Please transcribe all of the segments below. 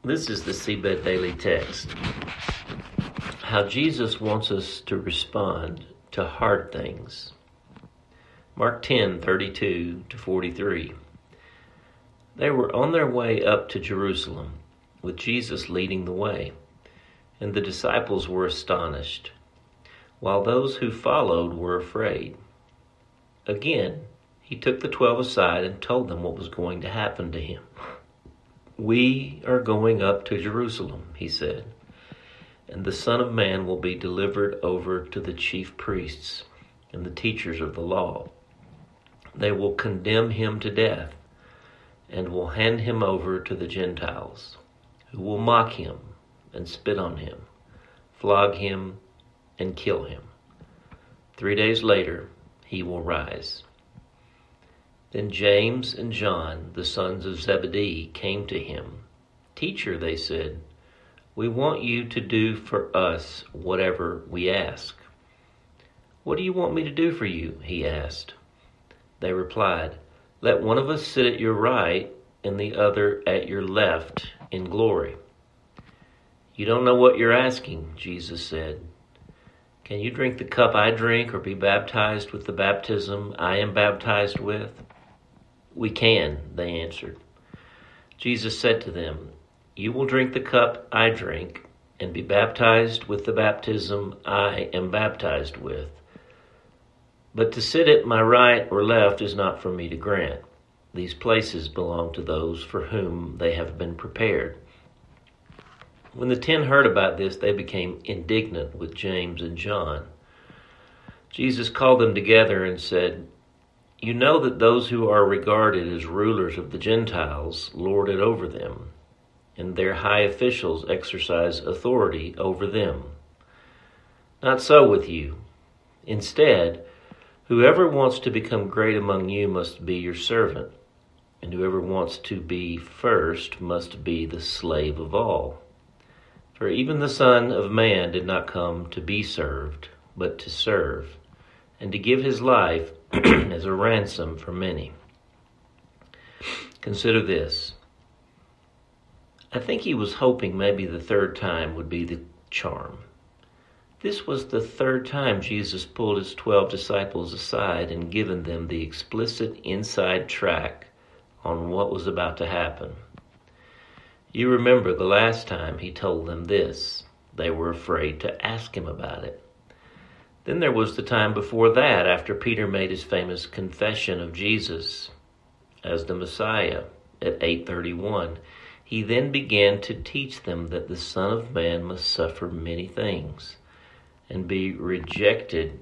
This is the Seabed Daily Text. How Jesus wants us to respond to hard things. Mark 10:32-43. They were on their way up to Jerusalem, with Jesus leading the way, and the disciples were astonished, while those who followed were afraid. Again, he took the 12 aside and told them what was going to happen to him. "We are going up to Jerusalem," he said, "and the Son of Man will be delivered over to the chief priests and the teachers of the law. They will condemn him to death and will hand him over to the Gentiles, who will mock him and spit on him, flog him and kill him. 3 days later, he will rise." Then James and John, the sons of Zebedee, came to him. "Teacher," they said, "we want you to do for us whatever we ask." "What do you want me to do for you?" he asked. They replied, "Let one of us sit at your right and the other at your left in glory." "You don't know what you're asking," Jesus said. "Can you drink the cup I drink or be baptized with the baptism I am baptized with?" "We can," they answered. Jesus said to them, "You will drink the cup I drink and be baptized with the baptism I am baptized with. But to sit at my right or left is not for me to grant. These places belong to those for whom they have been prepared." When the 10 heard about this, they became indignant with James and John. Jesus called them together and said, "You know that those who are regarded as rulers of the Gentiles lord it over them, and their high officials exercise authority over them. Not so with you. Instead, whoever wants to become great among you must be your servant, and whoever wants to be first must be the slave of all. For even the Son of Man did not come to be served, but to serve, and to give his life as a ransom for many." Consider this. I think he was hoping maybe the third time would be the charm. This was the third time Jesus pulled his 12 disciples aside and given them the explicit inside track on what was about to happen. You remember the last time he told them this. They were afraid to ask him about it. Then there was the time before that, after Peter made his famous confession of Jesus as the Messiah at 8:31. He then began to teach them that the Son of Man must suffer many things and be rejected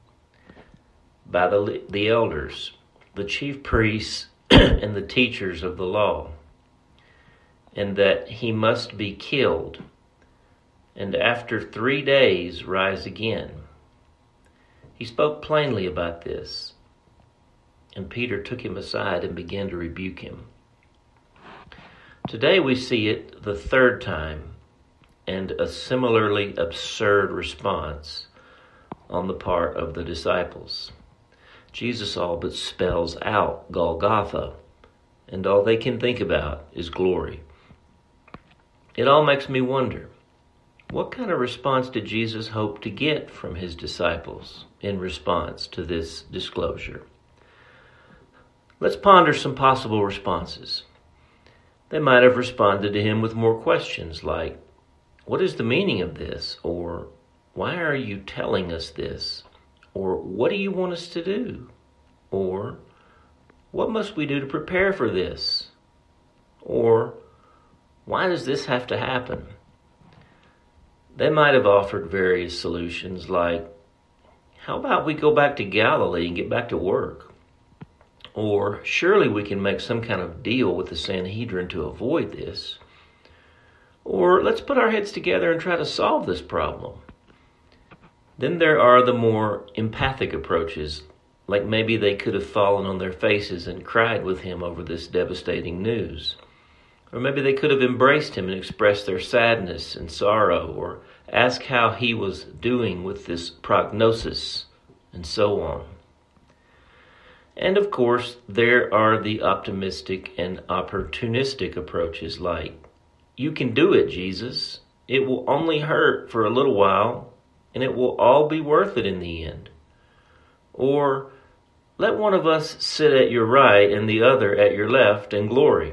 by the elders, the chief priests, and the teachers of the law, and that he must be killed, and after 3 days rise again. He spoke plainly about this, and Peter took him aside and began to rebuke him. Today we see it the third time, and a similarly absurd response on the part of the disciples. Jesus all but spells out Golgotha, and all they can think about is glory. It all makes me wonder, what kind of response did Jesus hope to get from his disciples in response to this disclosure? Let's ponder some possible responses. They might have responded to him with more questions like, "What is the meaning of this?" Or, "Why are you telling us this?" Or, "What do you want us to do?" Or, "What must we do to prepare for this?" Or, "Why does this have to happen?" They might have offered various solutions like, "How about we go back to Galilee and get back to work?" Or, "Surely we can make some kind of deal with the Sanhedrin to avoid this." Or, "Let's put our heads together and try to solve this problem." Then there are the more empathic approaches, like maybe they could have fallen on their faces and cried with him over this devastating news. Or maybe they could have embraced him and expressed their sadness and sorrow, or asked how he was doing with this prognosis, and so on. And of course, there are the optimistic and opportunistic approaches like, You can do it, Jesus. It will only hurt for a little while, and it will all be worth it in the end. Or let one of us sit at your right and the other at your left in glory.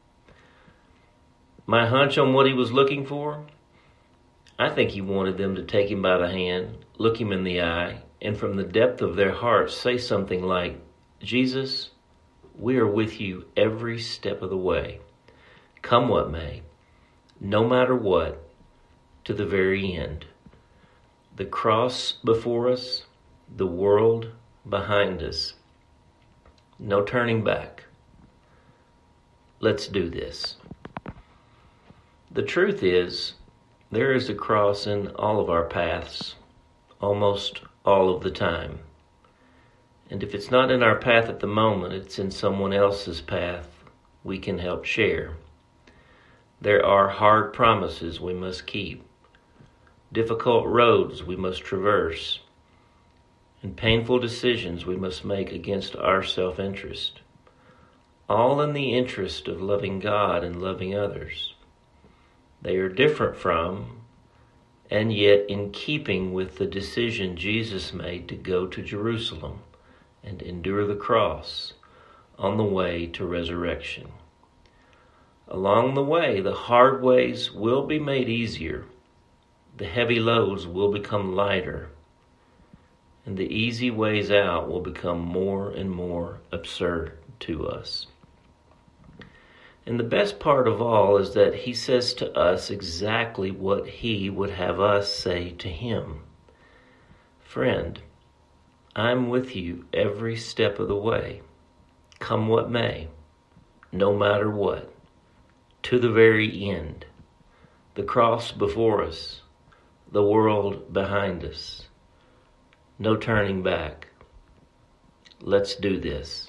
My hunch on what he was looking for? I think he wanted them to take him by the hand, look him in the eye, and from the depth of their hearts say something like, Jesus, we are with you every step of the way. Come what may, no matter what, to the very end. The cross before us, the world behind us. No turning back. Let's do this. The truth is, there is a cross in all of our paths, almost all of the time. And if it's not in our path at the moment, it's in someone else's path we can help share. There are hard promises we must keep, difficult roads we must traverse, and painful decisions we must make against our self-interest, all in the interest of loving God and loving others. They are different from, and yet in keeping with the decision Jesus made to go to Jerusalem and endure the cross on the way to resurrection. Along the way, the hard ways will be made easier, the heavy loads will become lighter, and the easy ways out will become more and more absurd to us. And the best part of all is that he says to us exactly what he would have us say to him. Friend, I'm with you every step of the way. Come what may, no matter what, to the very end. The cross before us, the world behind us. No turning back. Let's do this.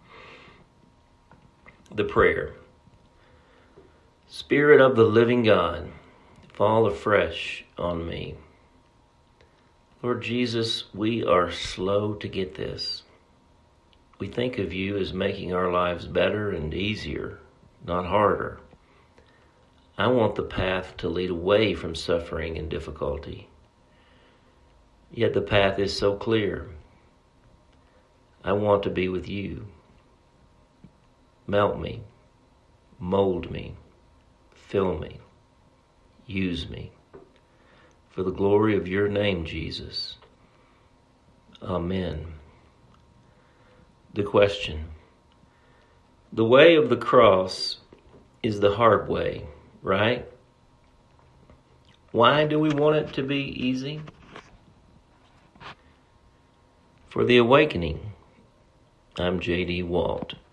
The prayer. Spirit of the living God, fall afresh on me. Lord Jesus, we are slow to get this. We think of you as making our lives better and easier, not harder. I want the path to lead away from suffering and difficulty. Yet the path is so clear. I want to be with you. Melt me, mold me, fill me, use me. For the glory of your name, Jesus. Amen. The question. The way of the cross is the hard way, right? Why do we want it to be easy? For the awakening, I'm J.D. Walt.